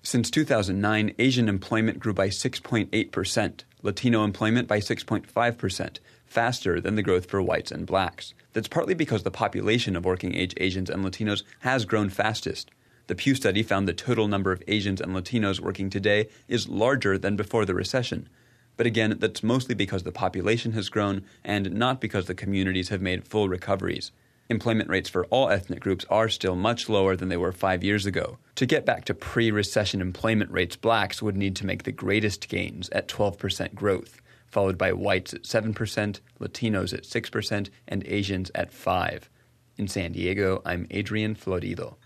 Since 2009, Asian employment grew by 6.8%, Latino employment by 6.5%, faster than the growth for whites and blacks. That's partly because the population of working-age Asians and Latinos has grown fastest. The Pew study found the total number of Asians and Latinos working today is larger than before the recession. But again, that's mostly because the population has grown and not because the communities have made full recoveries. Employment rates for all ethnic groups are still much lower than they were 5 years ago. To get back to pre-recession employment rates, blacks would need to make the greatest gains at 12% growth, followed by whites at 7%, Latinos at 6%, and Asians at 5%. In San Diego, I'm Adrian Florido.